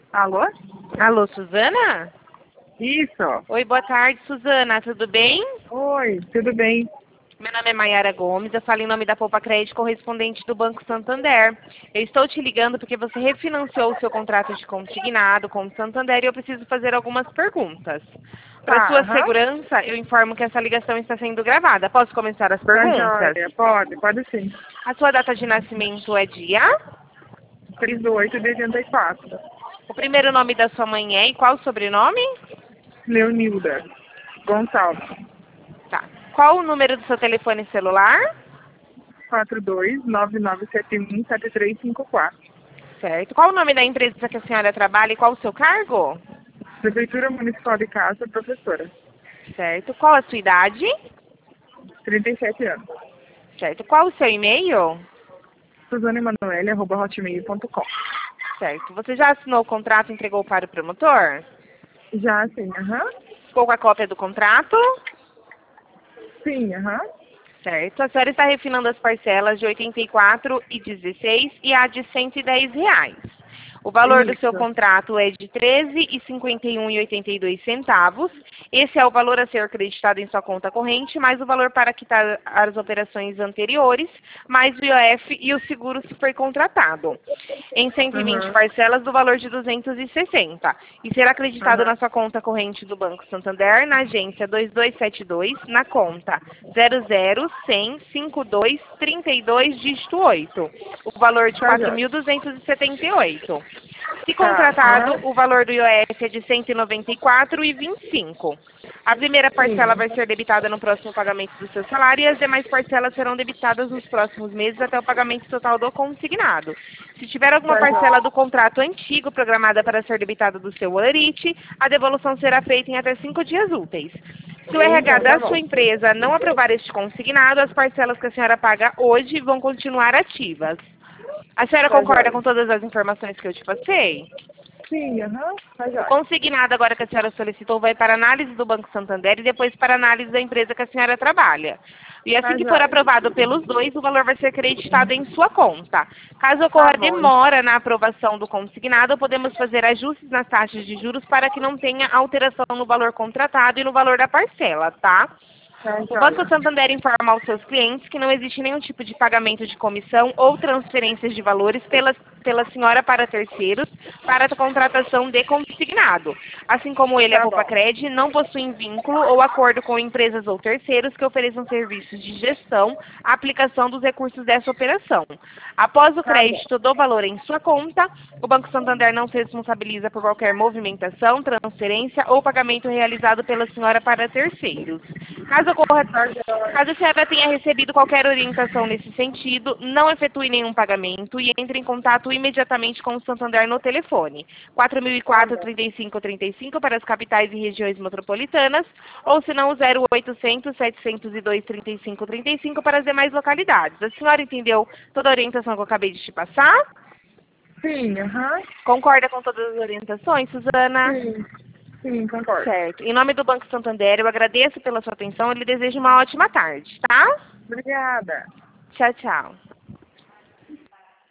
Alô? Alô, Suzana? Isso. Oi, boa tarde, Suzana. Tudo bem? Oi, tudo bem? Meu nome é Maiara Gomes, eu falo em nome da Poupa Crédito correspondente do Banco Santander. Eu estou te ligando porque você refinanciou o seu contrato de consignado com o Santander e eu preciso fazer algumas perguntas. Para Tá, sua aham. segurança, eu informo que essa ligação está sendo gravada. Posso começar as Tá perguntas? joia. Pode sim. A sua data de nascimento é dia? 3 do 8 de 84. O primeiro nome da sua mãe é e qual o sobrenome? Leonilda Gonçalves. Tá. Qual o número do seu telefone celular? 4299717354. Certo. Qual o nome da empresa que a senhora trabalha e qual o seu cargo? Prefeitura Municipal de Casa, professora. Certo. Qual a sua idade? 37 anos. Certo. Qual o seu e-mail? SuzanaEmanoele@hotmail.com. Certo. Você já assinou o contrato e entregou para o promotor? Já sim, aham. Ficou com a cópia do contrato? Sim, aham. Certo. A senhora está refinando as parcelas de R$ 84,16 e a de R$ 110. O valor do seu Isso. contrato é de R$ 13,51,82. Esse é o valor a ser acreditado em sua conta corrente, mais o valor para quitar as operações anteriores, mais o IOF e o seguro se foi contratado. Em 120 Aham. parcelas do valor de 260. E será acreditado Aham. na sua conta corrente do Banco Santander, na agência 2272, na conta 001005232, dígito 8. O valor de Tá joia. 4.278. Se Tá, contratado, aham. o valor do IOF é de 194,25. A primeira parcela Sim. vai ser debitada no próximo pagamento do seu salário e as demais parcelas serão debitadas nos próximos meses até o pagamento total do consignado. Se tiver alguma Tá joia. parcela do contrato antigo programada para ser debitada do seu holerite, a devolução será feita em até 5 dias úteis. Se o RH Então tá da bom. sua empresa não aprovar este consignado, as parcelas que a senhora paga hoje vão continuar ativas. A senhora Tá concorda joia. com todas as informações que eu te passei? Sim, aham. Tá O joia. consignado agora que a senhora solicitou vai para análise do Banco Santander e depois para análise da empresa que a senhora trabalha. E assim Tá que for joia. aprovado pelos dois, o valor vai ser creditado em sua conta. Caso Tá ocorra bom. demora na aprovação do consignado, podemos fazer ajustes nas taxas de juros para que não tenha alteração no valor contratado e no valor da parcela, tá? Tá O Banco joia. Santander informa aos seus clientes que não existe nenhum tipo de pagamento de comissão ou transferências de valores pela senhora para terceiros para a contratação de consignado. Assim como ele, a Tá bom. Popacred, não possuem vínculo ou acordo com empresas ou terceiros que ofereçam serviços de gestão, aplicação dos recursos dessa operação. Após o Tá bom. crédito do valor em sua conta, o Banco Santander não se responsabiliza por qualquer movimentação, transferência ou pagamento realizado pela senhora para terceiros. Caso ocorra, Tá joia. caso a senhora tenha recebido qualquer orientação nesse sentido, não efetue nenhum pagamento e entre em contato imediatamente com o Santander no telefone 4004 Tá bom. 3535 para as capitais e regiões metropolitanas ou se não o 0800 702 3535 para as demais localidades. A senhora entendeu toda a orientação que eu acabei de te passar? Sim, aham. Concorda com todas as orientações, Suzana? Sim. Sim, concordo. Certo. Em nome do Banco Santander, eu agradeço pela sua atenção e lhe desejo uma ótima tarde, tá? Obrigada. Tchau, tchau.